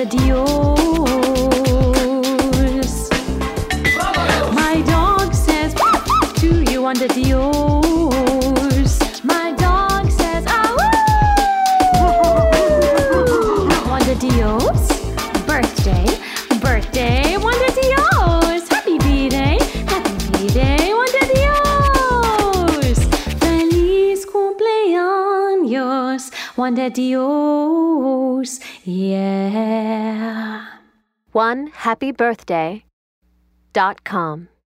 de Dios. My dog says to you, Juan de Dios. My dog says, Juan de Dios. Birthday, birthday, Juan de Dios. Happy B-Day, Juan de Dios. Feliz cumpleaños, Juan de Dios. Yeah. OneHappyBirthday.com